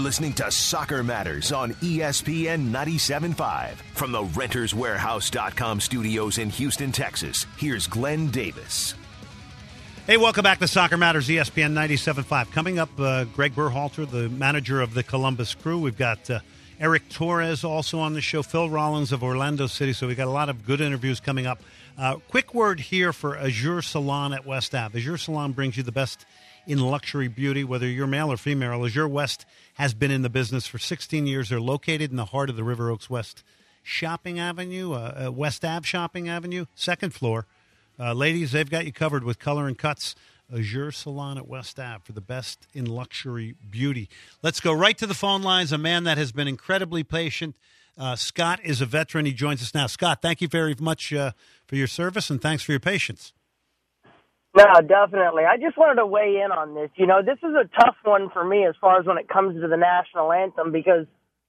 listening to Soccer Matters on ESPN 97.5. From the RentersWarehouse.com studios in Houston, Texas, here's Glenn Davis. Hey, welcome back to Soccer Matters, ESPN 97.5. Coming up, Greg Berhalter, the manager of the Columbus Crew. We've got Eric Torres also on the show, Phil Rollins of Orlando City. So we've got a lot of good interviews coming up. Quick word here for Azure Salon at West Ave. Azure Salon brings you the best in luxury beauty, whether you're male or female. Azure West has been in the business for 16 years. They're located in the heart of the River Oaks West Shopping Avenue, West Ave Shopping Avenue, second floor. Ladies, they've got you covered with color and cuts. Azure Salon at West Ave for the best in luxury beauty. Let's go right to the phone lines. A man that has been incredibly patient. Scott is a veteran. He joins us now. Scott, thank you very much for your service, and thanks for your patience. No, definitely. I just wanted to weigh in on this. You know, this is a tough one for me as far as when it comes to the national anthem because,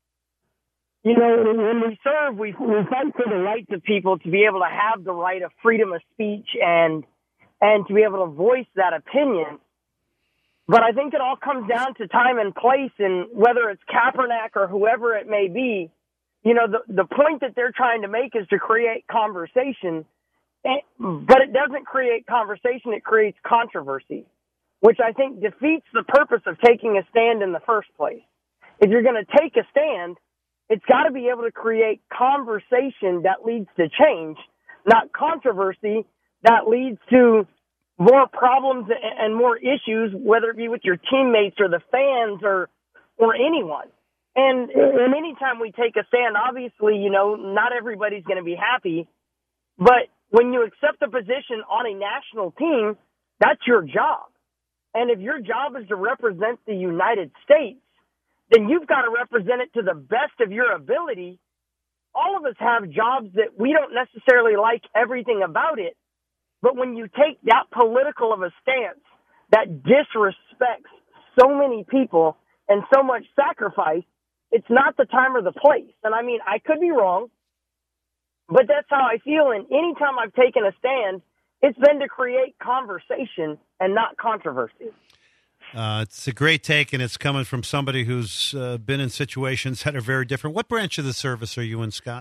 you know, when we serve, we fight for the rights of people to be able to have the right of freedom of speech and to be able to voice that opinion. But I think it all comes down to time and place, and whether it's Kaepernick or whoever it may be, you know, the point that they're trying to make is to create conversation. But it doesn't create conversation, it creates controversy, which I think defeats the purpose of taking a stand in the first place. If you're going to take a stand, it's got to be able to create conversation that leads to change, not controversy that leads to more problems and more issues, whether it be with your teammates or the fans or anyone. And anytime we take a stand, obviously, you know, not everybody's going to be happy, but when you accept a position on a national team, that's your job. And if your job is to represent the United States, then you've got to represent it to the best of your ability. All of us have jobs that we don't necessarily like everything about it, but when you take that political of a stance that disrespects so many people and so much sacrifice, it's not the time or the place. And I mean, I could be wrong, but that's how I feel. And anytime I've taken a stand, it's been to create conversation and not controversy. It's a great take, and it's coming from somebody who's been in situations that are very different. What branch of the service are you in, Scott?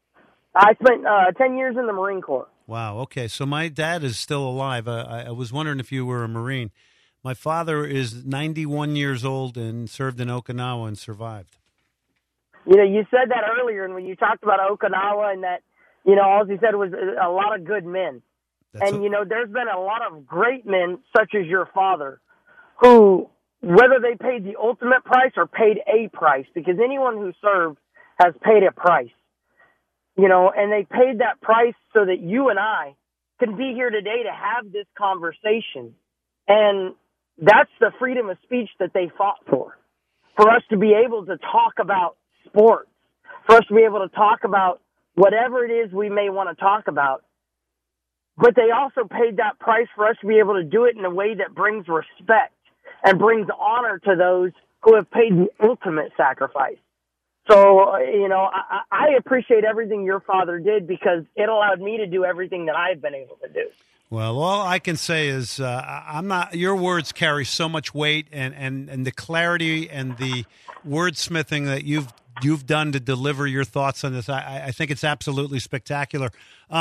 I spent 10 years in the Marine Corps. Wow, okay. So my dad is still alive. I was wondering if you were a Marine. My father is 91 years old and served in Okinawa and survived. You know, you said that earlier, and when you talked about Okinawa and that, you know, all he said was a lot of good men. You know, there's been a lot of great men, such as your father, who, whether they paid the ultimate price or paid a price, because anyone who served has paid a price, you know, and they paid that price so that you and I can be here today to have this conversation. And that's the freedom of speech that they fought for us to be able to talk about sports, for us to be able to talk about whatever it is we may want to talk about. But they also paid that price for us to be able to do it in a way that brings respect and brings honor to those who have paid the ultimate sacrifice. So, you know, I appreciate everything your father did because it allowed me to do everything that I've been able to do. Well, all I can say is I'm not. Your words carry so much weight, and the clarity and the wordsmithing that you've done to deliver your thoughts on this. I think it's absolutely spectacular.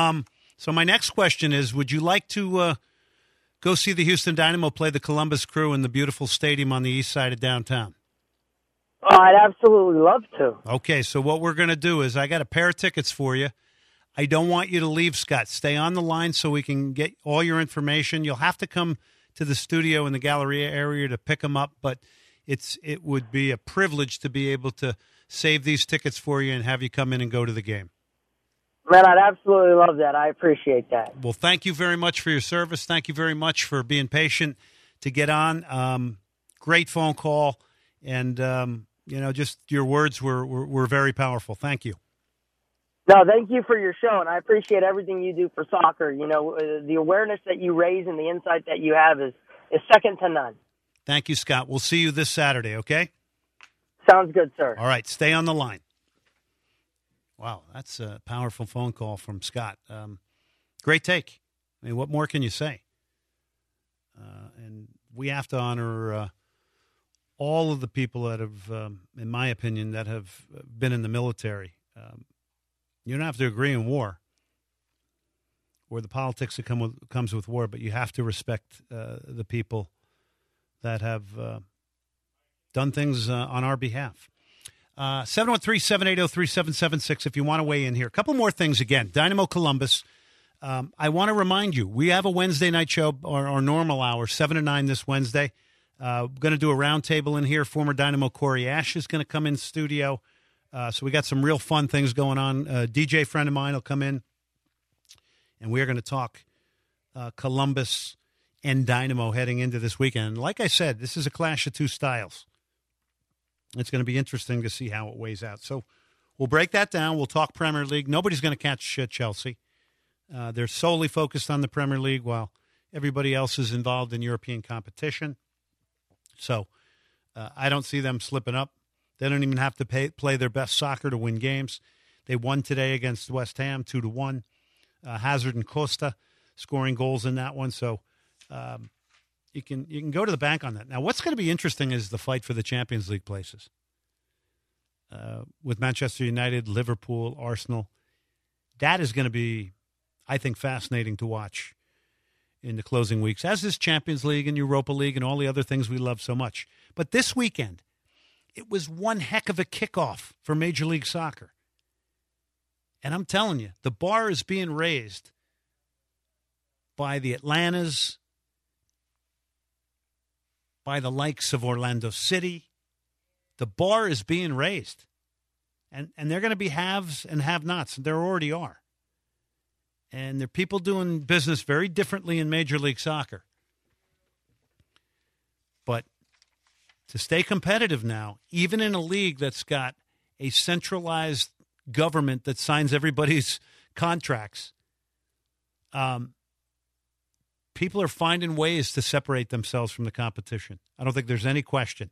So my next question is: would you like to go see the Houston Dynamo play the Columbus Crew in the beautiful stadium on the east side of downtown? Oh, I'd absolutely love to. Okay, so what we're going to do is I got a pair of tickets for you. I don't want you to leave, Scott. Stay on the line so we can get all your information. You'll have to come to the studio in the Galleria area to pick them up, but it would be a privilege to be able to save these tickets for you and have you come in and go to the game. Man, I'd absolutely love that. I appreciate that. Well, thank you very much for your service. Thank you very much for being patient to get on. Great phone call, and you know, just your words were very powerful. Thank you. No, thank you for your show, and I appreciate everything you do for soccer. You know, the awareness that you raise and the insight that you have is second to none. Thank you, Scott. We'll see you this Saturday, okay? Sounds good, sir. All right, stay on the line. Wow, that's a powerful phone call from Scott. Great take. I mean, what more can you say? And we have to honor all of the people that have, in my opinion, that have been in the military. You don't have to agree in war or the politics that comes with war, but you have to respect the people that have done things on our behalf. 713-780-3776 if you want to weigh in here. A couple more things again. Dynamo Columbus. I want to remind you, we have a Wednesday night show, our normal hour, 7 to 9 this Wednesday. Going to do a roundtable in here. Former Dynamo Corey Ash is going to come in studio. So we got some real fun things going on. DJ friend of mine will come in, and we're going to talk Columbus and Dynamo heading into this weekend. And like I said, this is a clash of two styles. It's going to be interesting to see how it weighs out. So we'll break that down. We'll talk Premier League. Nobody's going to catch Chelsea. They're solely focused on the Premier League while everybody else is involved in European competition. So I don't see them slipping up. They don't even have to play their best soccer to win games. They won today against West Ham 2-1. Hazard and Costa scoring goals in that one. So you can go to the bank on that. Now, what's going to be interesting is the fight for the Champions League places with Manchester United, Liverpool, Arsenal. That is going to be, I think, fascinating to watch in the closing weeks, as is Champions League and Europa League and all the other things we love so much. But this weekend, it was one heck of a kickoff for Major League Soccer. And I'm telling you, the bar is being raised by the Atlantas, by the likes of Orlando City. The bar is being raised. And they're going to be haves and have-nots. There already are. And there are people doing business very differently in Major League Soccer. But to stay competitive now, even in a league that's got a centralized government that signs everybody's contracts, people are finding ways to separate themselves from the competition. I don't think there's any question.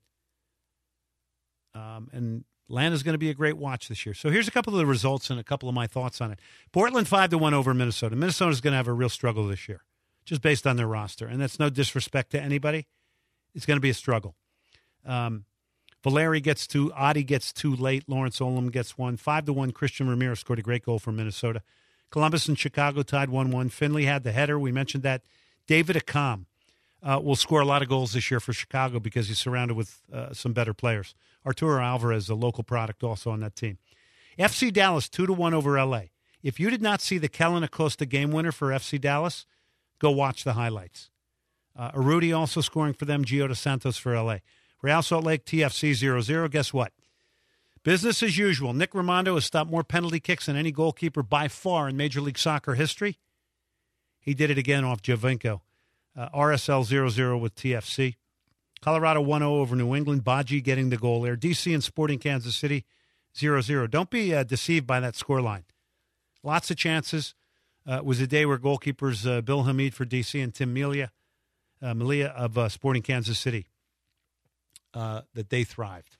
And Atlanta's going to be a great watch this year. So here's a couple of the results and a couple of my thoughts on it. Portland 5-1 over Minnesota. Minnesota's going to have a real struggle this year, just based on their roster. And that's no disrespect to anybody. It's going to be a struggle. Valeri gets two. Adi gets two late. Lawrence Olem gets one. 5-1. Christian Ramirez scored a great goal for Minnesota. Columbus and Chicago tied 1-1. Finley had the header. We mentioned that. David Accam will score a lot of goals this year for Chicago because he's surrounded with some better players. Arturo Alvarez, a local product, also on that team. FC Dallas 2-1 over L.A. If you did not see the Kellen Acosta game winner for FC Dallas, go watch the highlights. Arudi also scoring for them. Gio Dos Santos for L.A. Real Salt Lake TFC 0-0. Guess what? Business as usual. Nick Rimando has stopped more penalty kicks than any goalkeeper by far in Major League Soccer history. He did it again off Jovinko. RSL 0-0 with TFC. Colorado 1-0 over New England. Baji getting the goal there. DC and Sporting Kansas City 0-0. Don't be deceived by that scoreline. Lots of chances. It was a day where goalkeepers Bill Hamid for DC and Tim Melia of Sporting Kansas City, that they thrived.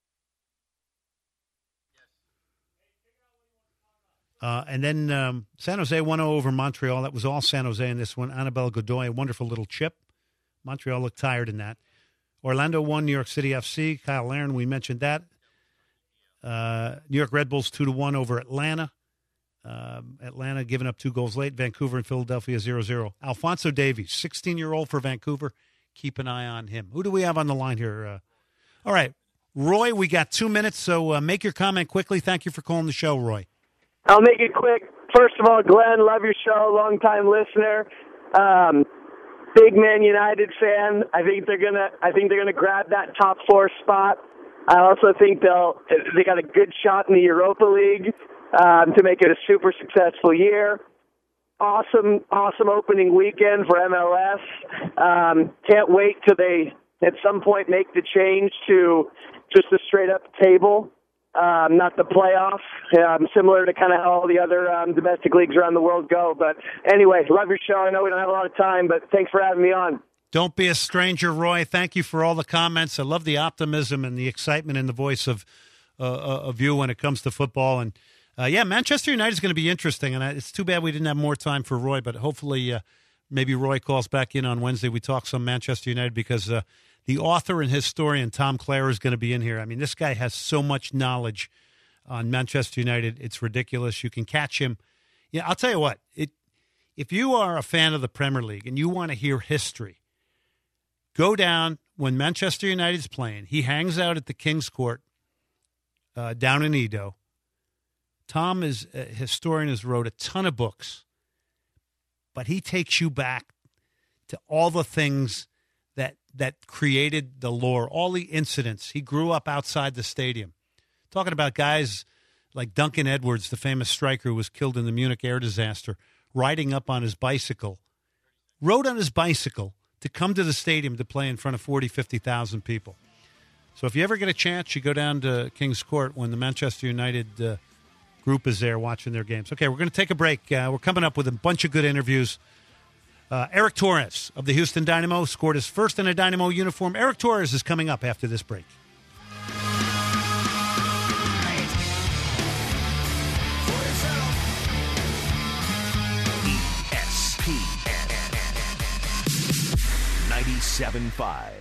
And then San Jose 1-0 over Montreal. That was all San Jose in this one. Annabelle Godoy, a wonderful little chip. Montreal looked tired in that. Orlando 1, New York City FC. Kyle Larin, we mentioned that. New York Red Bulls 2-1 over Atlanta. Atlanta giving up 2 goals late. Vancouver and Philadelphia 0-0. Alphonso Davies, 16-year-old for Vancouver. Keep an eye on him. Who do we have on the line here? All right, Roy, we got 2 minutes, so make your comment quickly. Thank you for calling the show, Roy. I'll make it quick. First of all, Glenn, love your show, long-time listener. Big Man United fan. I think they're gonna grab that top 4 spot. I also think they got a good shot in the Europa League to make it a super successful year. Awesome opening weekend for MLS. Can't wait till they at some point make the change to just a straight up table. Not the playoff, similar to kind of how all the other domestic leagues around the world go. But anyway, love your show. I know we don't have a lot of time, but thanks for having me on. Don't be a stranger, Roy. Thank you for all the comments. I love the optimism and the excitement in the voice of you when it comes to football. And, Manchester United is going to be interesting. And it's too bad we didn't have more time for Roy, but hopefully maybe Roy calls back in on Wednesday. We talk some Manchester United because The author and historian Tom Clare is going to be in here. I mean, this guy has so much knowledge on Manchester United. It's ridiculous. You can catch him. Yeah, I'll tell you what. If you are a fan of the Premier League and you want to hear history, go down when Manchester United's playing. He hangs out at the King's Court down in Edo. Tom is a historian, has wrote a ton of books, but he takes you back to all the things that created the lore, all the incidents. He grew up outside the stadium. Talking about guys like Duncan Edwards, the famous striker who was killed in the Munich air disaster, riding up on his bicycle, rode on his bicycle to come to the stadium to play in front of 40, 50,000 people. So if you ever get a chance, you go down to King's Court when the Manchester United group is there watching their games. Okay, we're going to take a break. We're coming up with a bunch of good interviews. Eric Torres of the Houston Dynamo scored his first in a Dynamo uniform. Eric Torres is coming up after this break. ESPN 97.5.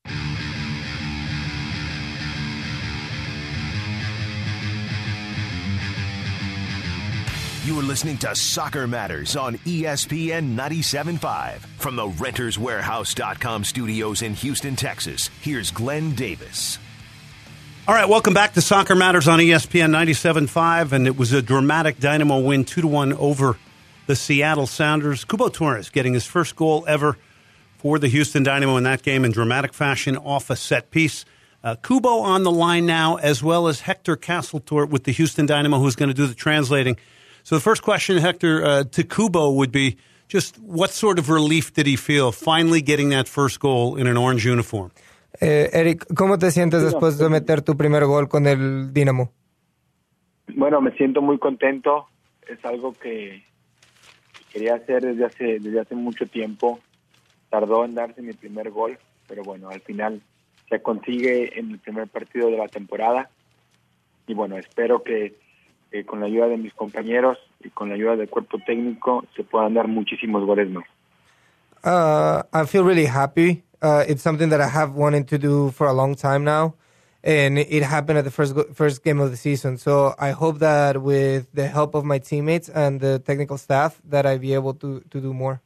You are listening to Soccer Matters on ESPN 97.5. From the RentersWarehouse.com studios in Houston, Texas, here's Glenn Davis. All right, welcome back to Soccer Matters on ESPN 97.5, and it was a dramatic Dynamo win 2-1 over the Seattle Sounders. Cubo Torres getting his first goal ever for the Houston Dynamo in that game in dramatic fashion off a set piece. Cubo on the line now, as well as Hector Castletort with the Houston Dynamo, who's going to do the translating. So the first question, Hector, to Cubo would be just what sort of relief did he feel finally getting that first goal in an orange uniform? Eric, ¿cómo te sientes después de meter tu primer gol con el Dinamo? Bueno, me siento muy contento. Es algo que quería hacer desde hace mucho tiempo. Tardó en darse mi primer gol, pero bueno, al final se consigue en el primer partido de la temporada. Y bueno, espero que con la ayuda de mis compañeros y con la ayuda del cuerpo técnico se puedan dar muchísimos goles más. I feel really happy. It's something that I have wanted to do for a long time now, and it happened at the first game of the season. So I hope that with the help of my teammates and the technical staff that I'll be able to do more.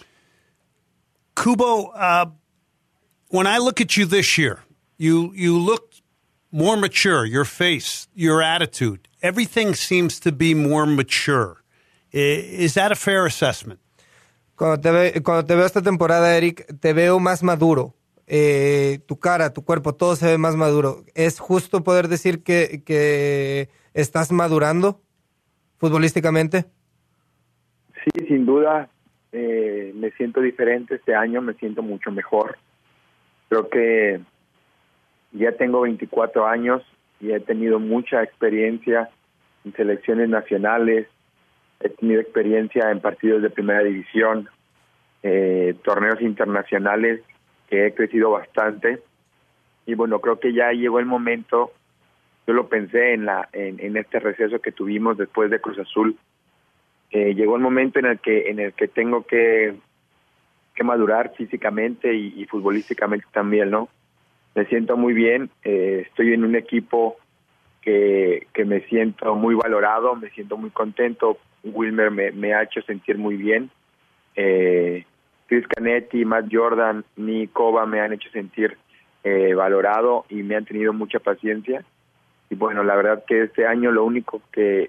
Cubo, when I look at you this year, you look more mature, your face, your attitude. Everything seems to be more mature. Is that a fair assessment? Cuando te veo esta temporada, Eric, te veo más maduro. Tu cara, tu cuerpo, todo se ve más maduro. ¿Es justo poder decir que estás madurando futbolísticamente? Sí, sin duda. Me siento diferente este año, me siento mucho mejor. Creo que ya tengo 24 años y he tenido mucha experiencia en selecciones nacionales, he tenido experiencia en partidos de primera división, torneos internacionales que he crecido bastante. Y bueno, creo que ya llegó el momento, yo lo pensé en este receso que tuvimos después de Cruz Azul, llegó el momento en el que tengo que madurar físicamente y futbolísticamente también, ¿no? Me siento muy bien, estoy en un equipo que me siento muy valorado, me siento muy contento. Wilmer me ha hecho sentir muy bien. Chris Canetti, Matt Jordan, Nick Kova me han hecho sentir valorado y me han tenido mucha paciencia. Y bueno, la verdad que este año lo único que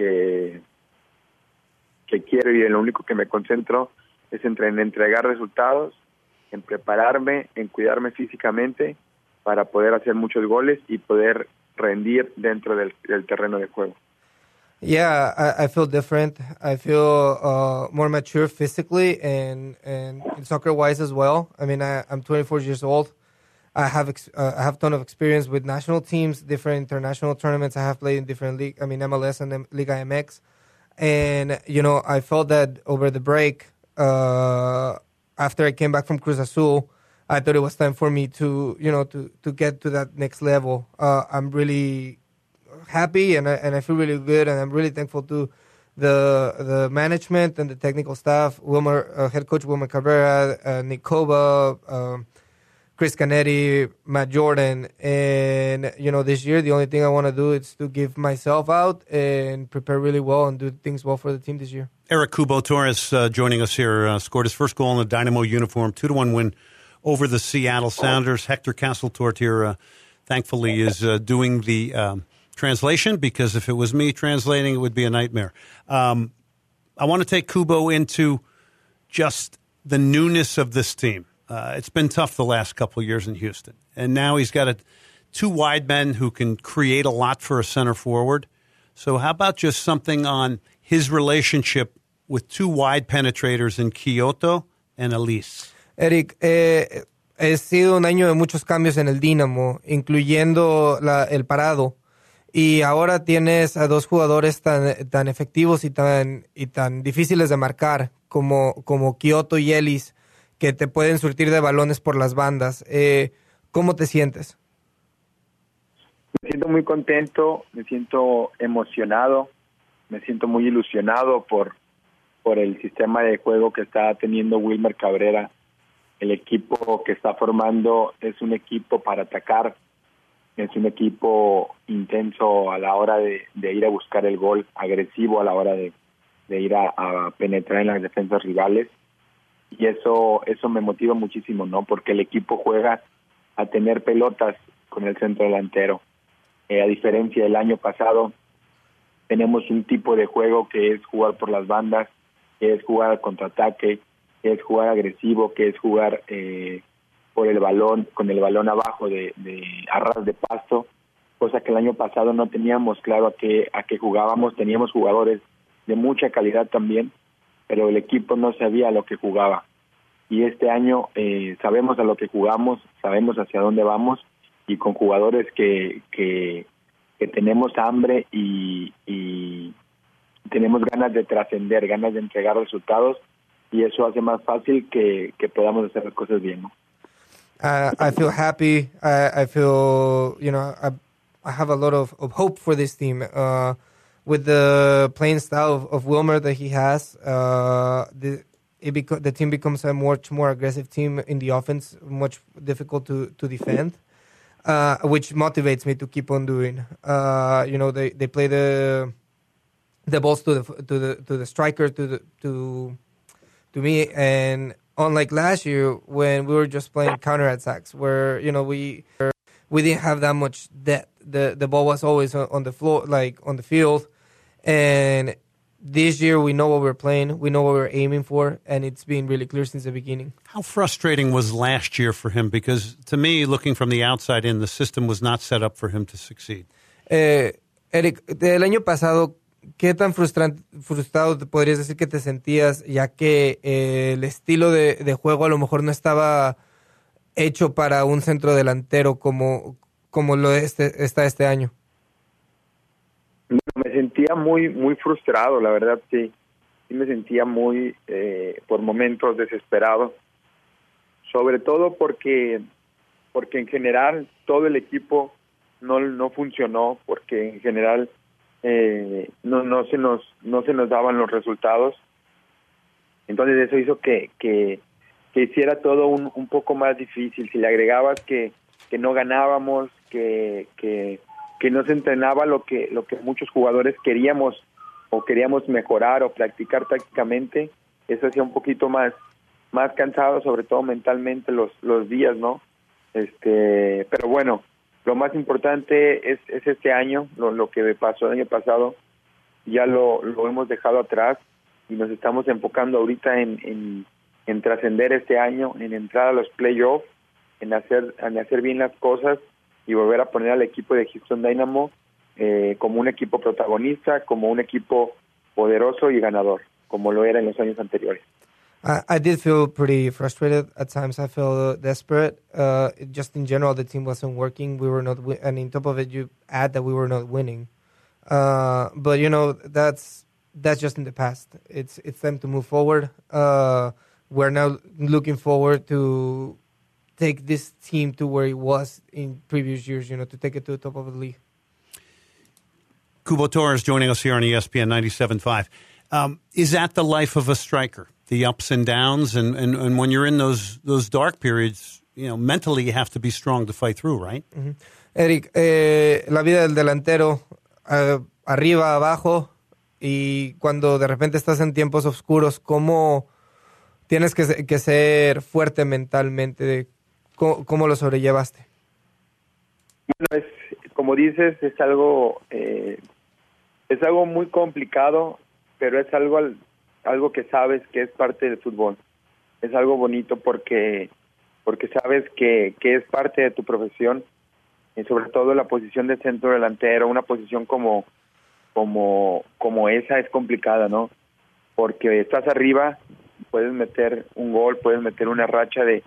quiero y en lo único que me concentro es en entregar resultados, en prepararme, en cuidarme físicamente para poder hacer muchos goles y poder rendir dentro del terreno de juego. Yeah, I feel different. I feel more mature physically and soccer-wise as well. I mean, I'm 24 years old. I have a ton of experience with national teams, different international tournaments. I have played in different leagues. I mean, MLS and Liga MX. And, you know, I felt that over the break, after I came back from Cruz Azul, I thought it was time for me to get to that next level. I'm really happy and I feel really good, and I'm really thankful to the management and the technical staff, head coach Wilmer Cabrera, Nick Kova, Chris Canetti, Matt Jordan. And, this year, the only thing I want to do is to give myself out and prepare really well and do things well for the team this year. Eric Cubo Torres joining us here, scored his first goal in the Dynamo uniform, 2-1 win over the Seattle Sounders. Hector Castletorte here, thankfully, is doing the translation, because if it was me translating, it would be a nightmare. I want to take Cubo into just the newness of this team. It's been tough the last couple of years in Houston. And now he's got two wide men who can create a lot for a center forward. So how about just something on his relationship with two wide penetrators in Quioto and Elise? Eric, ha sido un año de muchos cambios en el Dínamo, incluyendo el parado. Y ahora tienes a dos jugadores tan efectivos y tan difíciles de marcar como Quioto y Ellis, que te pueden surtir de balones por las bandas. ¿Cómo te sientes? Me siento muy contento, me siento emocionado, me siento muy ilusionado por el sistema de juego que está teniendo Wilmer Cabrera. El equipo que está formando es un equipo para atacar, es un equipo intenso a la hora de ir a buscar el gol, agresivo a la hora de ir a penetrar en las defensas rivales. Y eso me motiva muchísimo, ¿no? Porque el equipo juega a tener pelotas con el centro delantero. A diferencia del año pasado, tenemos un tipo de juego que es jugar por las bandas, que es jugar al contraataque, que es jugar agresivo, que es jugar por el balón, con el balón abajo de a ras de pasto, cosa que el año pasado no teníamos claro a qué jugábamos. Teníamos jugadores de mucha calidad también, pero el equipo no sabía a lo que jugaba. Y este año sabemos a lo que jugamos, sabemos hacia dónde vamos, y con jugadores que tenemos hambre y tenemos ganas de trascender, ganas de entregar resultados, y eso hace más fácil que podamos hacer las cosas bien, ¿no? I feel happy. I feel, I have a lot of hope for this team. With the playing style of Wilmer that he has, the team becomes a much more aggressive team in the offense, much difficult to defend, which motivates me to keep on doing. They play the balls to the striker, to me, and unlike last year when we were just playing counterattacks, where we didn't have that much depth. The ball was always on the floor, like on the field. And this year, we know what we're playing, we know what we're aiming for, and it's been really clear since the beginning. How frustrating was last year for him? Because to me, looking from the outside in, the system was not set up for him to succeed. Eric, del año pasado, ¿qué tan frustrado te podrías decir que te sentías, ya que el estilo de juego a lo mejor no estaba hecho para un centro delantero como lo está este año? Me sentía muy frustrado, la verdad, sí me sentía muy, por momentos, desesperado, sobre todo porque en general todo el equipo no funcionó, porque en general no se nos daban los resultados. Entonces eso hizo que hiciera todo un poco más difícil. Si le agregabas que no ganábamos, que no se entrenaba lo que muchos jugadores queríamos mejorar o practicar tácticamente, eso hacía un poquito más cansado, sobre todo mentalmente, los días, ¿no? Pero bueno, lo más importante es este año, lo que me pasó el año pasado, ya lo hemos dejado atrás y nos estamos enfocando ahorita en trascender este año, en entrar a los playoffs, en hacer bien las cosas y volver a poner al equipo de Houston Dynamo como un equipo protagonista, como un equipo poderoso y ganador, como lo era en los años anteriores. I did feel pretty frustrated at times. I felt desperate. Just in general, the team wasn't working. We were not, and on top of it, you add that we were not winning. But that's just in the past. It's time to move forward. We're now looking forward to take this team to where it was in previous years, to take it to the top of the league. Cubo Torres joining us here on ESPN 97.5. Is that the life of a striker? The ups and downs, and when you're in those dark periods, mentally you have to be strong to fight through, right? Mm-hmm. Eric, la vida del delantero, arriba, abajo, y cuando de repente estás en tiempos oscuros, ¿cómo tienes que ser fuerte mentalmente? ¿Cómo lo sobrellevaste? Bueno, como dices, es algo muy complicado, pero es algo que sabes que es parte del fútbol. Es algo bonito porque sabes que es parte de tu profesión, y sobre todo la posición de centro delantero, una posición como esa es complicada, ¿no? Porque estás arriba, puedes meter un gol, puedes meter una racha de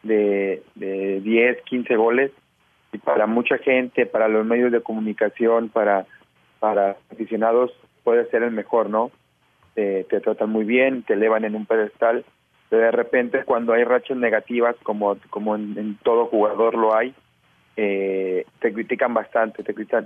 10, 15 goles, y para mucha gente, para los medios de comunicación, para aficionados, puede ser el mejor, ¿no? Te tratan muy bien, te elevan en un pedestal, pero de repente cuando hay rachas negativas, como en todo jugador lo hay, te critican bastante,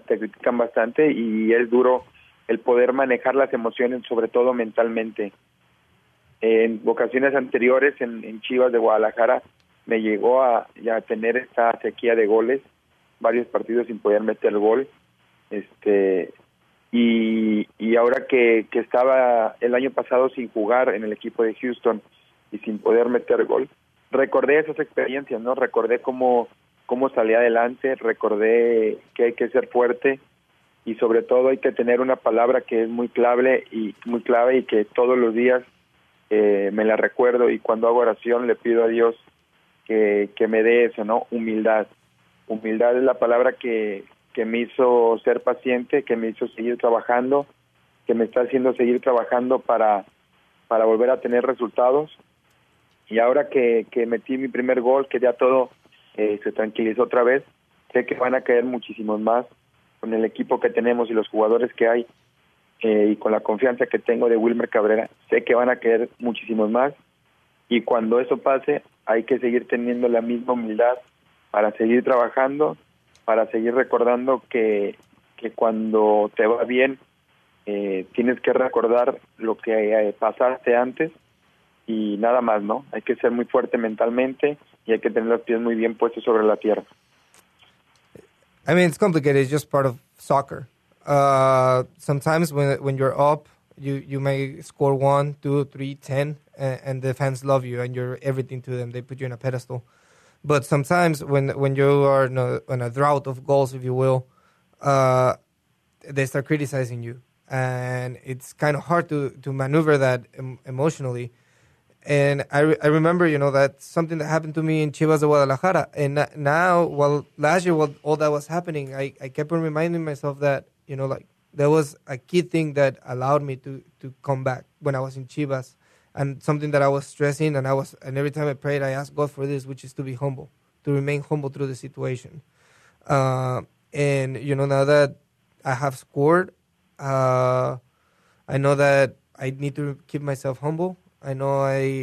y es duro el poder manejar las emociones, sobre todo mentalmente. En ocasiones anteriores en Chivas de Guadalajara me llegó a tener esta sequía de goles, varios partidos sin poder meter gol, y ahora que estaba el año pasado sin jugar en el equipo de Houston y sin poder meter gol, recordé esas experiencias, ¿no? Recordé cómo salí adelante, recordé que hay que ser fuerte, y sobre todo hay que tener una palabra que es muy clave y que todos los días me la recuerdo, y cuando hago oración le pido a Dios que me dé eso, ¿no? Humildad. Humildad es la palabra que me hizo ser paciente, que me hizo seguir trabajando, que me está haciendo seguir trabajando para volver a tener resultados. Y ahora que metí mi primer gol, que ya todo se tranquilizó otra vez, sé que van a caer muchísimos más con el equipo que tenemos y los jugadores que hay, y con la confianza que tengo de Wilmer Cabrera, sé que van a caer muchísimos más, y cuando eso pase hay que seguir teniendo la misma humildad para seguir trabajando, para seguir recordando que cuando te va bien tienes que recordar lo que pasaste antes, y nada más, ¿no? Hay que ser muy fuerte mentalmente y hay que tener los pies muy bien puestos sobre la tierra. I mean, it's complicated. It's just part of soccer. Sometimes when you're up, you may score 1, 2, 3, 10, and the fans love you and you're everything to them. They put you in a pedestal. But sometimes when you are on a drought of goals, if you will, they start criticizing you. And it's kind of hard to maneuver that emotionally. And I remember, that's something that happened to me in Chivas de Guadalajara. And now, last year, while all that was happening, I kept on reminding myself that, there was a key thing that allowed me to come back when I was in Chivas. And something that I was stressing, and every time I prayed, I asked God for this, which is to be humble, to remain humble through the situation. And, now that I have scored, I know that I need to keep myself humble. I know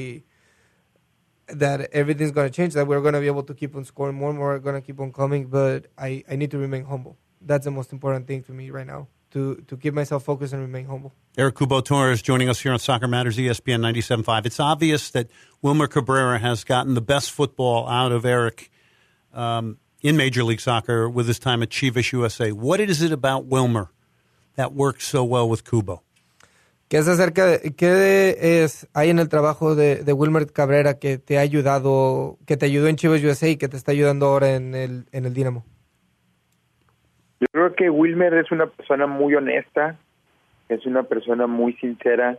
that everything's going to change, that we're going to be able to keep on scoring more and more, going to keep on coming, but I need to remain humble. That's the most important thing to me right now, to keep myself focused and remain humble. Eric Cubo Torres joining us here on Soccer Matters, ESPN 97.5. It's obvious that Wilmer Cabrera has gotten the best football out of Eric in Major League Soccer with his time at Chivas USA. What is it about Wilmer that works so well with Cubo? ¿Qué hay en el trabajo de Wilmer Cabrera que te ayudó en Chivas USA y que te está ayudando ahora en el Dinamo? Yo creo que Wilmer es una persona muy honesta, es una persona muy sincera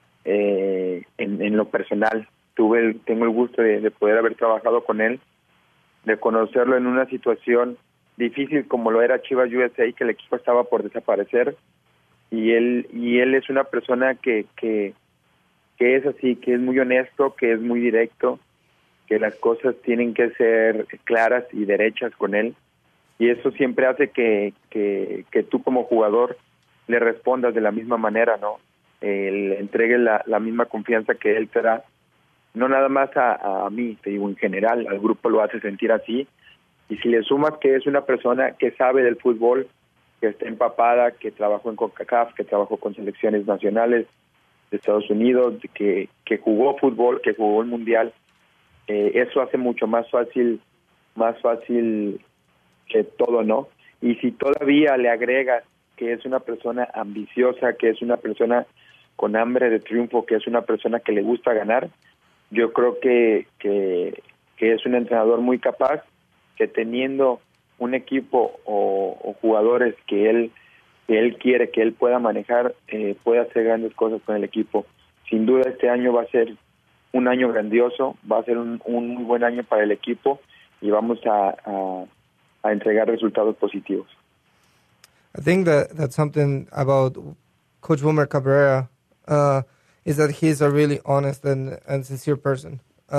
en lo personal. Tengo el gusto de poder haber trabajado con él, de conocerlo en una situación difícil como lo era Chivas USA, que el equipo estaba por desaparecer. Y él es una persona que es así, que es muy honesto, que es muy directo, que las cosas tienen que ser claras y derechas con él, y eso siempre hace que tú como jugador le respondas de la misma manera, ¿no? Le entregues la misma confianza que él te da, no nada más a mí, te digo, en general, al grupo lo hace sentir así, y si le sumas que es una persona que sabe del fútbol, que está empapada, que trabajó en CONCACAF, que trabajó con selecciones nacionales de Estados Unidos, que jugó fútbol, que jugó el Mundial, eso hace mucho más fácil que todo, ¿no? Y si todavía le agregas que es una persona ambiciosa, que es una persona con hambre de triunfo, que es una persona que le gusta ganar, yo creo que es un entrenador muy capaz, que teniendo un equipo o jugadores que él quiere, que él pueda manejar, puede hacer grandes cosas con el equipo. Sin duda este año va a ser un año grandioso, va a ser un muy buen año para el equipo y vamos a entregar resultados positivos. I think that's something about Coach Wilmer Cabrera is that he's a really honest and sincere person.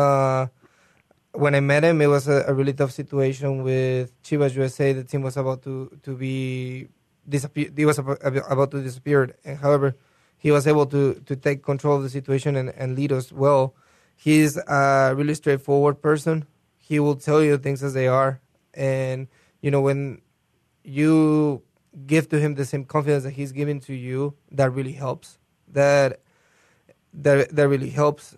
When I met him, it was a really tough situation with Chivas USA. The team was about to be disappear. He was about to disappear. And however, he was able to take control of the situation and lead us well. He's a really straightforward person. He will tell you things as they are. And, when you give to him the same confidence that he's giving to you, that really helps. That really helps.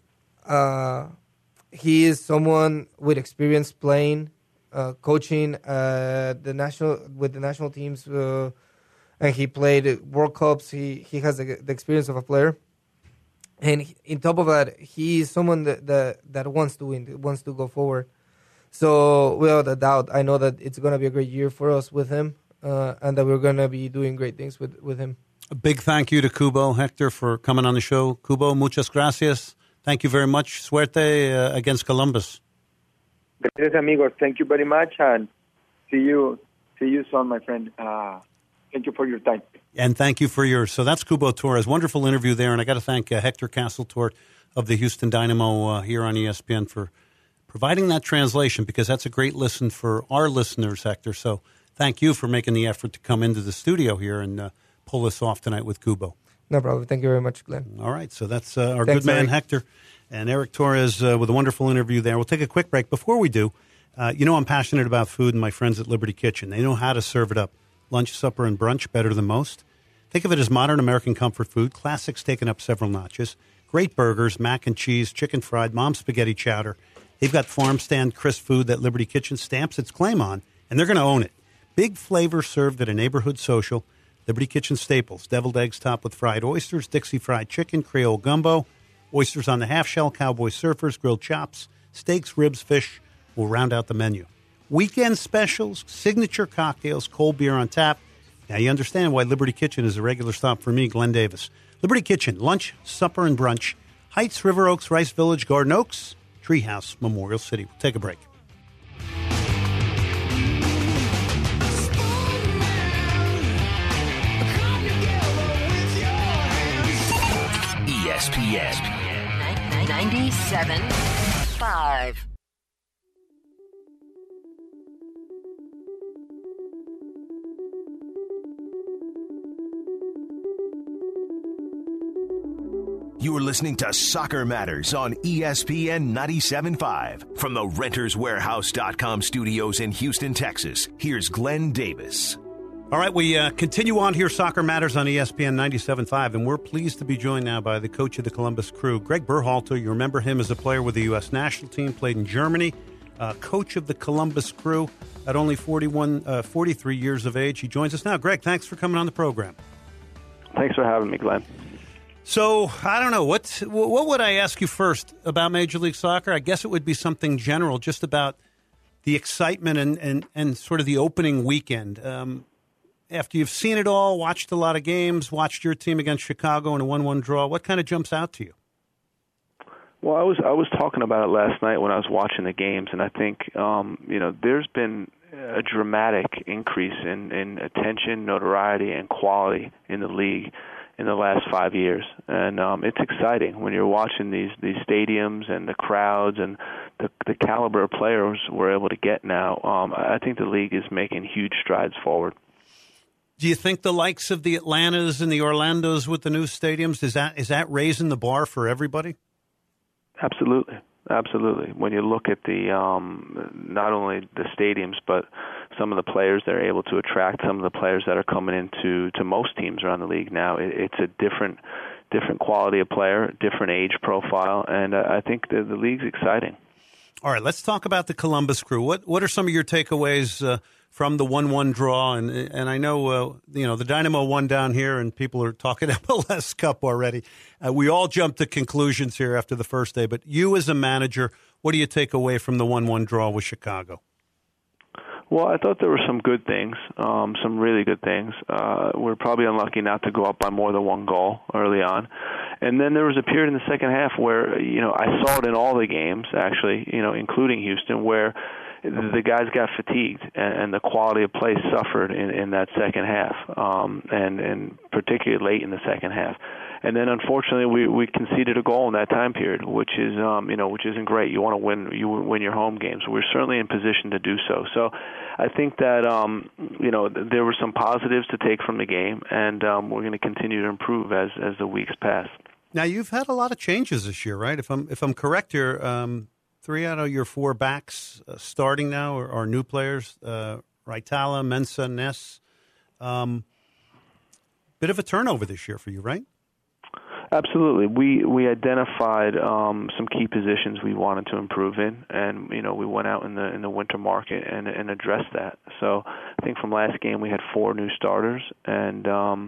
He is someone with experience playing, coaching with the national teams, and he played World Cups. He has the experience of a player, and in top of that, he is someone that wants to win, wants to go forward. So without a doubt, I know that it's going to be a great year for us with him, and that we're going to be doing great things with him. A big thank you to Kubo Hector for coming on the show. Kubo, muchas gracias. Thank you very much. Suerte against Columbus. Gracias, amigos. Thank you very much, and see you soon, my friend. Thank you for your time. And thank you for yours. So that's Kubo Torres. Wonderful interview there, and I got to thank Hector Castletort of the Houston Dynamo here on ESPN for providing that translation, because that's a great listen for our listeners, Hector. So thank you for making the effort to come into the studio here and pull this off tonight with Kubo. No problem. Thank you very much, Glenn. All right, so that's our good man, Eric. Hector, and Eric Torres with a wonderful interview there. We'll take a quick break. Before we do, I'm passionate about food, and my friends at Liberty Kitchen, they know how to serve it up. Lunch, supper, and brunch better than most. Think of it as modern American comfort food. Classics taken up several notches. Great burgers, mac and cheese, chicken fried, mom's spaghetti chowder. They've got farm stand crisp food that Liberty Kitchen stamps its claim on, and they're going to own it. Big flavor served at a neighborhood social. Liberty Kitchen staples, deviled eggs topped with fried oysters, Dixie fried chicken, Creole gumbo, oysters on the half shell, cowboy surfers, grilled chops, steaks, ribs, fish will round out the menu. Weekend specials, signature cocktails, cold beer on tap. Now you understand why Liberty Kitchen is a regular stop for me, Glenn Davis. Liberty Kitchen, lunch, supper, and brunch. Heights, River Oaks, Rice Village, Garden Oaks, Treehouse, Memorial City. We'll take a break. ESPN 97.5. You are listening to Soccer Matters on ESPN 97.5. From the RentersWarehouse.com studios in Houston, Texas, here's Glenn Davis. All right, we continue on here, Soccer Matters on ESPN 97.5, and we're pleased to be joined now by the coach of the Columbus Crew, Greg Berhalter. You remember him as a player with the U.S. national team, played in Germany, coach of the Columbus Crew at only 43 years of age. He joins us now. Greg, thanks for coming on the program. Thanks for having me, Glenn. So, I don't know, what would I ask you first about Major League Soccer? I guess it would be something general, just about the excitement and sort of the opening weekend. After you've seen it all, watched a lot of games, watched your team against Chicago in a 1-1 draw, what kind of jumps out to you? Well, I was talking about it last night when I was watching the games, and I think there's been a dramatic increase in attention, notoriety, and quality in the league in the last 5 years, and it's exciting when you're watching these stadiums and the crowds and the caliber of players we're able to get now. I think the league is making huge strides forward. Do you think the likes of the Atlantas and the Orlandos with the new stadiums, is that raising the bar for everybody? Absolutely. When you look at the not only the stadiums, but some of the players they're able to attract, some of the players that are coming into most teams around the league now, it's a different quality of player, different age profile, and I think the league's exciting. All right, let's talk about the Columbus Crew. What are some of your takeaways from the 1-1 draw? And I know the Dynamo won down here, and people are talking MLS Cup already. We all jumped to conclusions here after the first day. But you, as a manager, what do you take away from the 1-1 draw with Chicago? Well, I thought there were some good things, some really good things. We're probably unlucky not to go up by more than one goal early on. And then there was a period in the second half where, I saw it in all the games, actually, including Houston, where the guys got fatigued and the quality of play suffered in that second half, and particularly late in the second half. And then, unfortunately, we conceded a goal in that time period, which isn't great. You want to win your home games. We're certainly in position to do so. So, I think that there were some positives to take from the game, and we're going to continue to improve as the weeks pass. Now, you've had a lot of changes this year, right? If I'm correct here, 3 out of your 4 backs starting now are new players: Raitala, Mensah, Ness. Bit of a turnover this year for you, right? Absolutely. We identified some key positions we wanted to improve in, and we went out in the winter market and addressed that. So I think from last game we had 4 new starters, and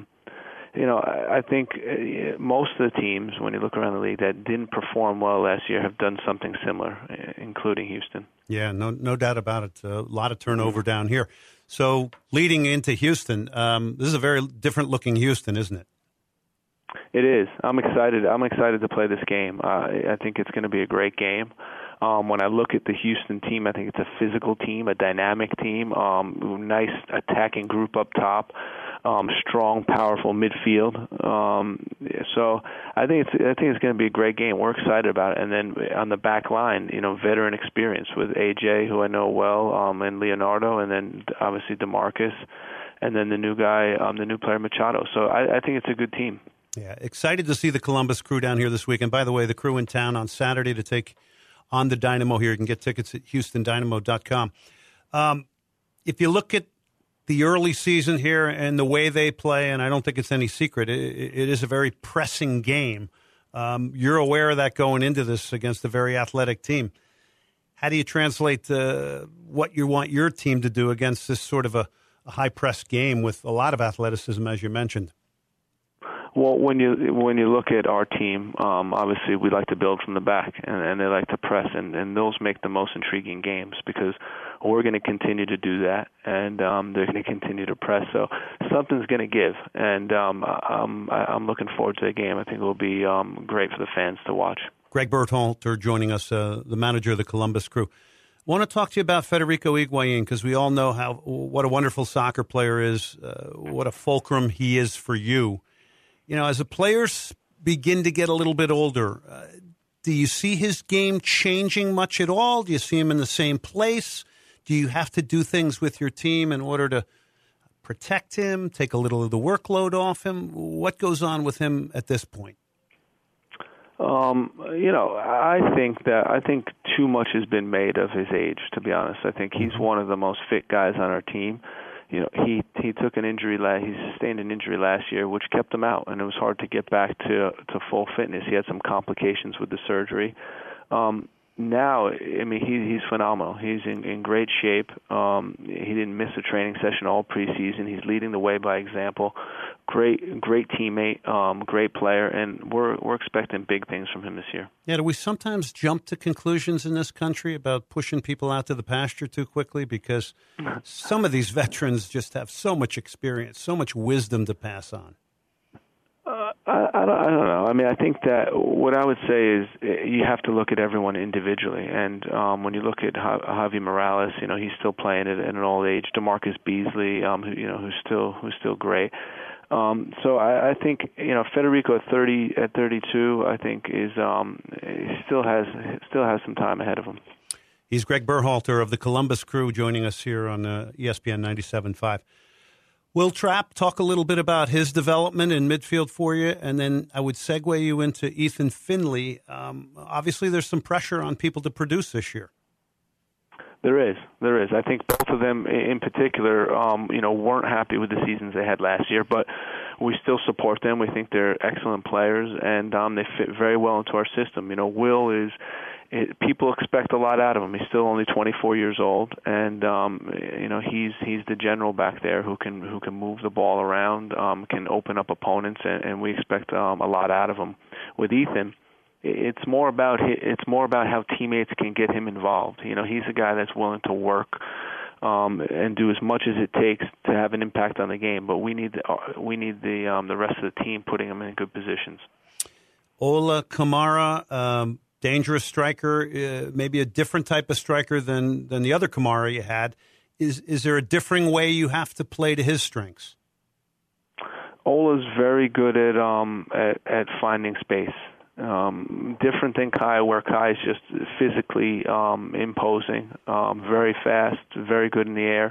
I think most of the teams, when you look around the league, that didn't perform well last year have done something similar, including Houston. Yeah, no doubt about it. A lot of turnover down here. So leading into Houston, this is a very different looking Houston, isn't it? It is. I'm excited. I'm excited to play this game. I think it's going to be a great game. When I look at the Houston team, I think it's a physical team, a dynamic team, nice attacking group up top, strong, powerful midfield. So I think it's going to be a great game. We're excited about it. And then on the back line, veteran experience with AJ, who I know well, and Leonardo, and then obviously DeMarcus, and then the new guy, the new player Machado. So I think it's a good team. Yeah, excited to see the Columbus Crew down here this week. And by the way, the Crew in town on Saturday to take on the Dynamo here. You can get tickets at HoustonDynamo.com. If you look at the early season here and the way they play, and I don't think it's any secret, it is a very pressing game. You're aware of that going into this against a very athletic team. How do you translate what you want your team to do against this sort of a high-press game with a lot of athleticism, as you mentioned? Well, when you look at our team, obviously we like to build from the back, and they like to press, and those make the most intriguing games because we're going to continue to do that, and they're going to continue to press. So something's going to give, and I'm looking forward to the game. I think it will be great for the fans to watch. Greg Berhalter joining us, the manager of the Columbus Crew. I want to talk to you about Federico Higuaín because we all know what a wonderful soccer player is, what a fulcrum he is for you. As the players begin to get a little bit older, do you see his game changing much at all? Do you see him in the same place? Do you have to do things with your team in order to protect him, take a little of the workload off him? What goes on with him at this point? I think too much has been made of his age, to be honest. I think he's one of the most fit guys on our team. He took an injury. He sustained an injury last year, which kept him out, and it was hard to get back to full fitness. He had some complications with the surgery. Now, he's phenomenal. He's in great shape. He didn't miss a training session all preseason. He's leading the way by example. Great teammate, great player, and we're expecting big things from him this year. Yeah, do we sometimes jump to conclusions in this country about pushing people out to the pasture too quickly? Because some of these veterans just have so much experience, so much wisdom to pass on. I don't know. I think that what I would say is you have to look at everyone individually. And when you look at Javi Morales, he's still playing at an old age. DeMarcus Beasley, who's still great. So I think Federico at 32, I think is he still has some time ahead of him. He's Greg Berhalter of the Columbus Crew joining us here on ESPN 97.5. Will Trapp talk a little bit about his development in midfield for you, and then I would segue you into Ethan Finley. Obviously, there's some pressure on people to produce this year. There is. I think both of them in particular, weren't happy with the seasons they had last year, but we still support them. We think they're excellent players, and they fit very well into our system. Will people expect a lot out of him. He's still only 24 years old, and he's the general back there who can move the ball around, can open up opponents, and we expect a lot out of him. With Ethan, it's more about how teammates can get him involved. He's a guy that's willing to work and do as much as it takes to have an impact on the game. But we need the rest of the team putting him in good positions. Ola Kamara, dangerous striker, maybe a different type of striker than the other Kamara you had. Is there a differing way you have to play to his strengths? Ola's very good at finding space. Different than Kai, where Kai is just physically imposing, very fast, very good in the air.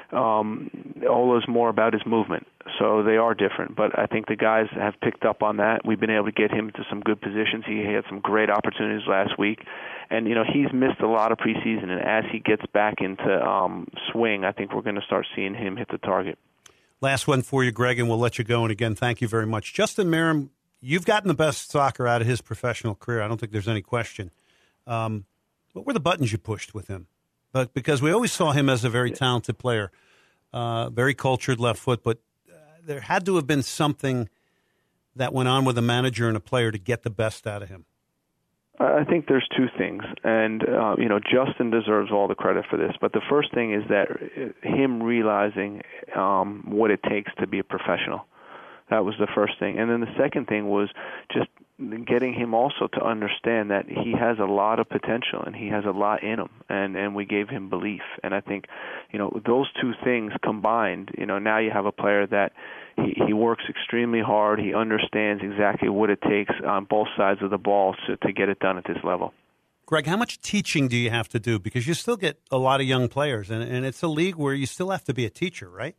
Ola's more about his movement, so they are different. But I think the guys have picked up on that. We've been able to get him into some good positions. He had some great opportunities last week, and he's missed a lot of preseason. And as he gets back into swing, I think we're going to start seeing him hit the target. Last one for you, Greg, and we'll let you go. And again, thank you very much, Justin Meram. You've gotten the best soccer out of his professional career. I don't think there's any question. What were the buttons you pushed with him? But because we always saw him as a very talented player, very cultured left foot, but there had to have been something that went on with a manager and a player to get the best out of him. I think there's two things, and Justin deserves all the credit for this. But the first thing is that him realizing what it takes to be a professional. That was the first thing. And then the second thing was just getting him also to understand that he has a lot of potential and he has a lot in him, and we gave him belief. And I think, those two things combined, now you have a player that he works extremely hard. He understands exactly what it takes on both sides of the ball to get it done at this level. Greg, how much teaching do you have to do? Because you still get a lot of young players, and it's a league where you still have to be a teacher, right?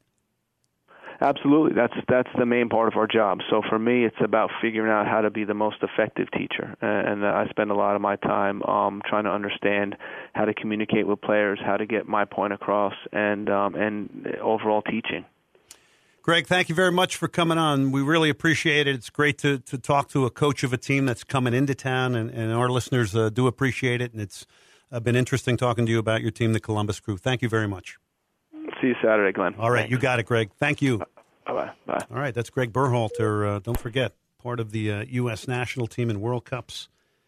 Absolutely. That's the main part of our job. So for me, it's about figuring out how to be the most effective teacher. And I spend a lot of my time trying to understand how to communicate with players, how to get my point across, and overall teaching. Greg, thank you very much for coming on. We really appreciate it. It's great to talk to a coach of a team that's coming into town, and our listeners do appreciate it. And it's been interesting talking to you about your team, the Columbus Crew. Thank you very much. See you Saturday, Glenn. All right, Thanks. You got it, Greg. Thank you. Bye-bye. Bye. All right, that's Greg Berhalter. Don't forget, part of the U.S. national team in World Cups.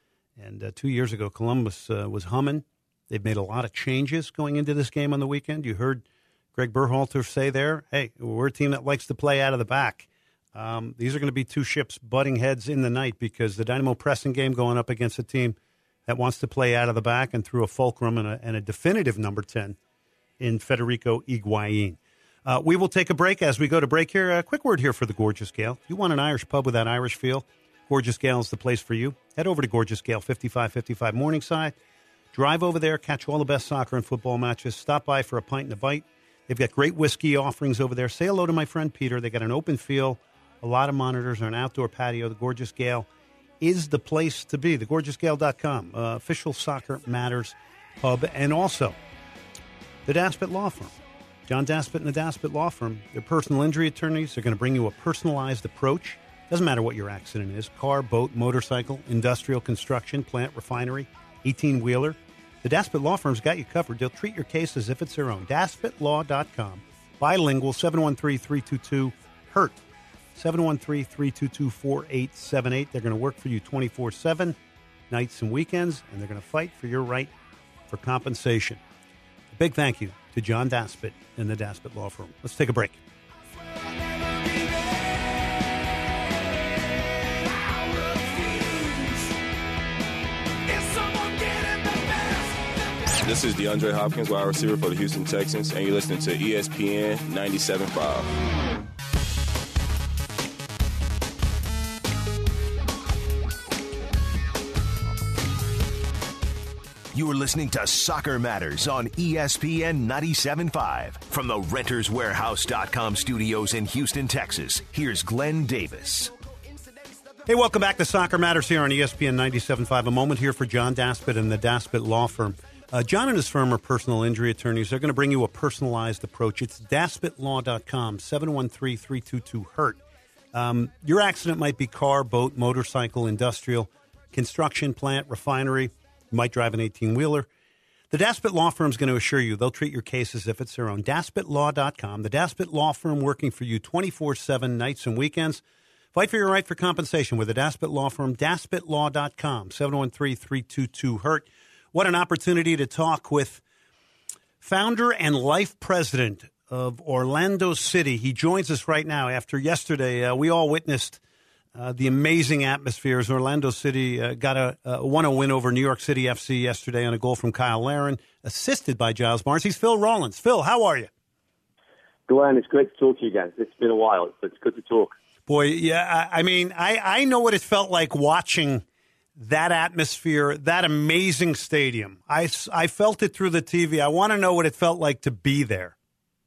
And 2 years ago, Columbus was humming. They've made a lot of changes going into this game on the weekend. You heard Greg Berhalter say there, hey, we're a team that likes to play out of the back. These are going to be two ships butting heads in the night because the Dynamo pressing game going up against a team that wants to play out of the back and through a fulcrum and a definitive number 10 in Federico Higuain. We will take a break. As we go to break here, a quick word here for the Gorgeous Gale. If you want an Irish pub with that Irish feel, Gorgeous Gale is the place for you. Head over to Gorgeous Gale, 5555 Morningside. Drive over there, catch all the best soccer and football matches. Stop by for a pint and a bite. They've got great whiskey offerings over there. Say hello to my friend Peter. They got an open field, a lot of monitors, and an outdoor patio. The Gorgeous Gale is the place to be. TheGorgeousGale.com, official Soccer Matters pub, and also the Daspit Law Firm. John Daspit and the Daspit Law Firm. They're personal injury attorneys. They're going to bring you a personalized approach. Doesn't matter what your accident is. Car, boat, motorcycle, industrial, construction, plant, refinery, 18-wheeler. The Daspit Law Firm's got you covered. They'll treat your case as if it's their own. DaspitLaw.com. Bilingual, 713-322-HURT. 713-322-4878. They're going to work for you 24/7, nights and weekends, and they're going to fight for your right for compensation. A big thank you to John Daspit and the Daspit Law Firm. Let's take a break. This is DeAndre Hopkins, wide receiver for the Houston Texans, and you're listening to ESPN 97.5. You are listening to Soccer Matters on ESPN 97.5. From the RentersWarehouse.com studios in Houston, Texas, here's Glenn Davis. Hey, welcome back to Soccer Matters here on ESPN 97.5. A moment here for John Daspit and the Daspit Law Firm. John and his firm are personal injury attorneys. They're going to bring you a personalized approach. It's DaspitLaw.com, 713-322-HURT. Your accident might be car, boat, motorcycle, industrial, construction, plant, refinery. You might drive an 18-wheeler. The Daspit Law Firm is going to assure you they'll treat your case as if it's their own. DaspitLaw.com, the Daspit Law Firm working for you 24/7, nights and weekends. Fight for your right for compensation with the Daspit Law Firm, DaspitLaw.com, 713-322-HURT. What an opportunity to talk with founder and life president of Orlando City. He joins us right now after yesterday. We all witnessed the amazing atmosphere as Orlando City got a 1-0 win over New York City FC yesterday on a goal from Kyle Larin, assisted by Giles Barnes. He's Phil Rollins. Phil, how are you? Glenn, it's great to talk to you again. It's been a while, but it's good to talk. Boy, yeah, I mean, I know what it felt like watching that atmosphere, that amazing stadium. I felt it through the TV. I want to know what it felt like to be there.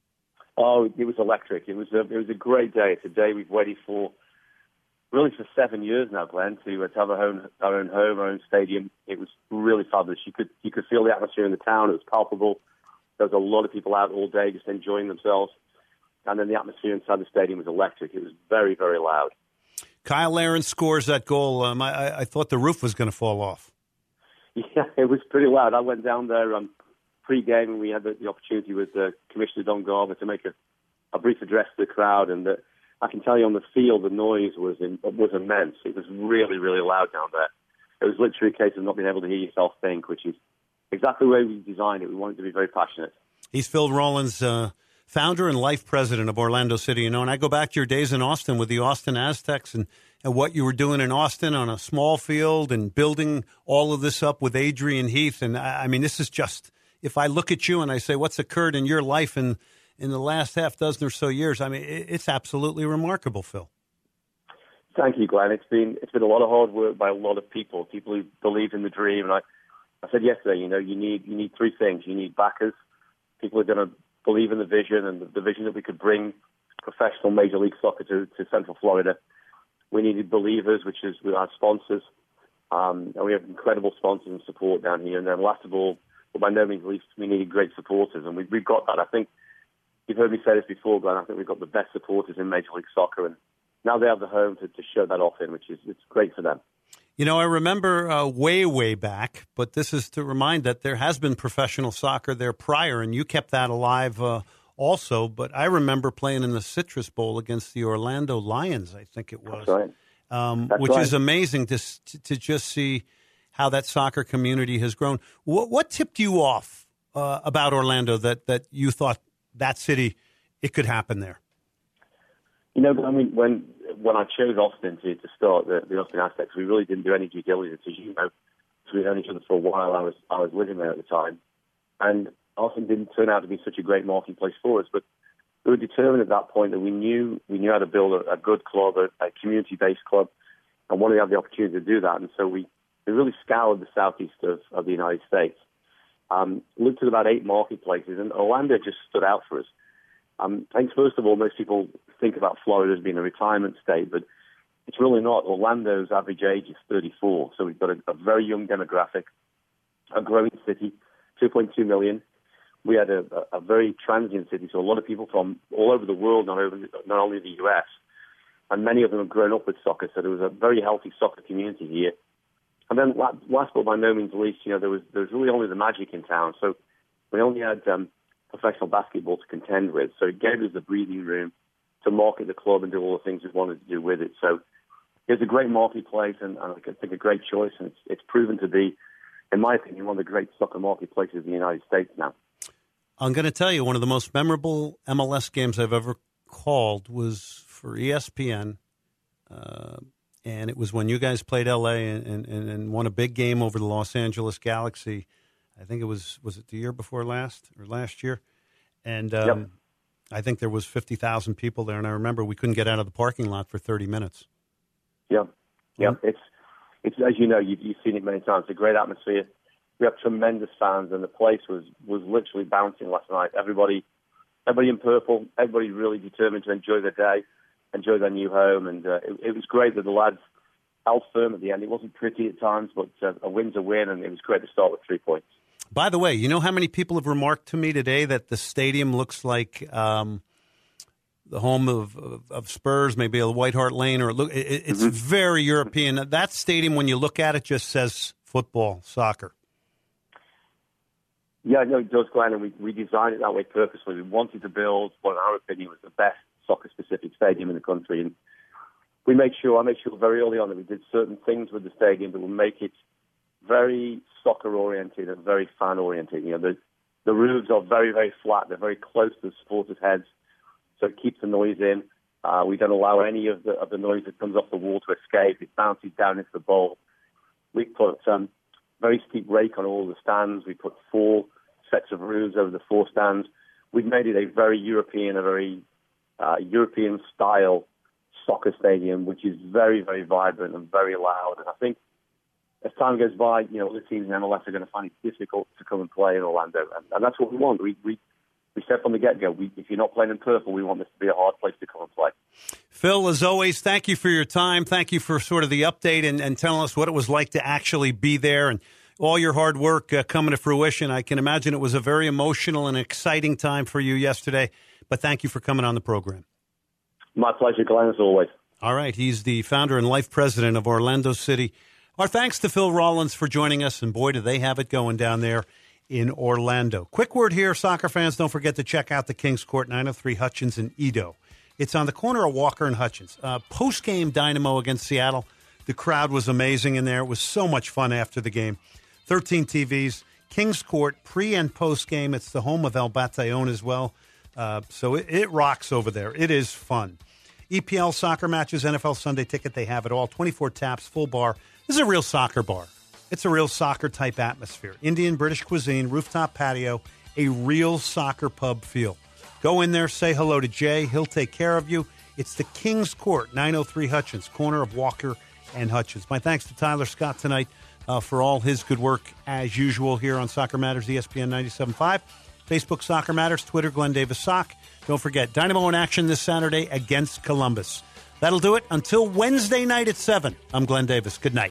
Oh, it was electric. It was a great day. It's a day we've waited for, really for 7 years now, Glenn, to have our own home, our own stadium. It was really fabulous. You could feel the atmosphere in the town. It was palpable. There was a lot of people out all day just enjoying themselves. And then the atmosphere inside the stadium was electric. It was very, very loud. Kyle Larin scores that goal. I thought the roof was going to fall off. Yeah, it was pretty loud. I went down there pre-game, and we had the opportunity with Commissioner Don Garber to make a brief address to the crowd. And I can tell you on the field, the noise was immense. It was really, really loud down there. It was literally a case of not being able to hear yourself think, which is exactly the way we designed it. We wanted to be very passionate. He's Phil Rollins, founder and life president of Orlando City. You know, and I go back to your days in Austin with the Austin Aztecs and what you were doing in Austin on a small field and building all of this up with Adrian Heath. And I mean, this is just, if I look at you and I say, what's occurred in your life in the last half dozen or so years, I mean, it's absolutely remarkable, Phil. Thank you, Glenn. It's been a lot of hard work by a lot of people who believe in the dream. And I said yesterday, you know, you need three things. You need backers, people who are going to believe in the vision and the vision that we could bring professional Major League Soccer to Central Florida. We needed believers, which is with our sponsors. And we have incredible sponsors and support down here. And then last of all, but by no means least, we needed great supporters. And we've got that. I think you've heard me say this before, Glenn. I think we've got the best supporters in Major League Soccer. And now they have the home to show that off in, which is it's great for them. You know, I remember way back, but this is to remind that there has been professional soccer there prior, and you kept that alive also. But I remember playing in the Citrus Bowl against the Orlando Lions, I think it was. That's right. Which is amazing to just see how that soccer community has grown. What tipped you off about Orlando that you thought that city, it could happen there? You know, I mean, when I chose Austin to start the Austin Aztecs, we really didn't do any due diligence, as you know. So we'd known each other for a while. I was living there at the time, and Austin didn't turn out to be such a great marketplace for us. But we were determined at that point that we knew how to build a good club, a community-based club, and wanted to have the opportunity to do that. And so we really scoured the southeast of the United States, looked at about 8 marketplaces, and Orlando just stood out for us. I think, first of all, most people think about Florida as being a retirement state, but it's really not. Orlando's average age is 34, so we've got a very young demographic, a growing city, 2.2 million. We had a very transient city, so a lot of people from all over the world, not only the U.S., and many of them have grown up with soccer, so there was a very healthy soccer community here. And then last but by no means least, you know, there was really only the Magic in town, so we only had professional basketball to contend with. So it gave us the breathing room to market the club and do all the things we wanted to do with it. So it was a great marketplace and I think a great choice. And it's proven to be, in my opinion, one of the great soccer marketplaces in the United States now. I'm going to tell you, one of the most memorable MLS games I've ever called was for ESPN. And it was when you guys played LA and won a big game over the Los Angeles Galaxy. I think it was it the year before last or last year? And Yep. I think there was 50,000 people there. And I remember we couldn't get out of the parking lot for 30 minutes. Yeah. It's as you know, you've seen it many times. It's a great atmosphere. We have tremendous fans, and the place was literally bouncing last night. Everybody in purple, everybody really determined to enjoy their day, enjoy their new home. And it was great that the lads held firm at the end. It wasn't pretty at times, but a win's a win, and it was great to start with 3 points. By the way, you know how many people have remarked to me today that the stadium looks like the home of Spurs, maybe a White Hart Lane, or it's very European. That stadium, when you look at it, just says football, soccer. Yeah, no, it does, Glenn, and we designed it that way purposely. We wanted to build what, in our opinion, was the best soccer-specific stadium in the country, and I made sure very early on that we did certain things with the stadium that would make it very soccer-oriented and very fan-oriented. You know, the roofs are very, very flat. They're very close to the supporters' heads, so it keeps the noise in. We don't allow any of the noise that comes off the wall to escape. It bounces down into the bowl. We put very steep rake on all the stands. We put 4 sets of roofs over the 4 stands. We've made it a very European, European-style soccer stadium, which is very, very vibrant and very loud. And I think as time goes by, you know, the teams in MLS are going to find it difficult to come and play in Orlando. And that's what we want. We said from the get-go, if you're not playing in purple, we want this to be a hard place to come and play. Phil, as always, thank you for your time. Thank you for sort of the update and telling us what it was like to actually be there and all your hard work coming to fruition. I can imagine it was a very emotional and exciting time for you yesterday. But thank you for coming on the program. My pleasure, Glenn, as always. All right. He's the founder and life president of Orlando City. Our thanks to Phil Rollins for joining us. And boy, do they have it going down there in Orlando. Quick word here, soccer fans. Don't forget to check out the Kings Court, 903 Hutchins in Edo. It's on the corner of Walker and Hutchins. Post-game Dynamo against Seattle. The crowd was amazing in there. It was so much fun after the game. 13 TVs. Kings Court, pre- and post-game. It's the home of El Batallón as well. So it rocks over there. It is fun. EPL soccer matches, NFL Sunday Ticket, they have it all. 24 taps, full bar. This is a real soccer bar. It's a real soccer-type atmosphere. Indian, British cuisine, rooftop patio, a real soccer pub feel. Go in there, say hello to Jay. He'll take care of you. It's the Kings Court, 903 Hutchins, corner of Walker and Hutchins. My thanks to Tyler Scott tonight for all his good work, as usual, here on Soccer Matters, ESPN 97.5. Facebook, Soccer Matters. Twitter, Glenn Davis Sock. Don't forget, Dynamo in action this Saturday against Columbus. That'll do it. Until Wednesday night at 7, I'm Glenn Davis. Good night.